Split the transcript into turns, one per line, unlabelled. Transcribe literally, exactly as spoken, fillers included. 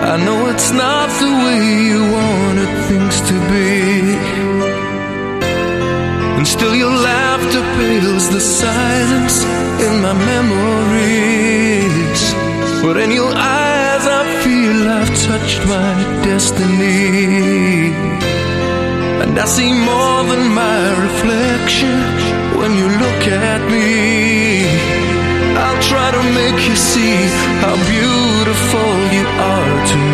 I know it's not the way you wanted things to be, and still your laughter pales the silence in my memories. But in your eyes I feel I've touched my destiny, and I see more than my reflection when you look at me. I'll try to make you see how beautiful you are to me.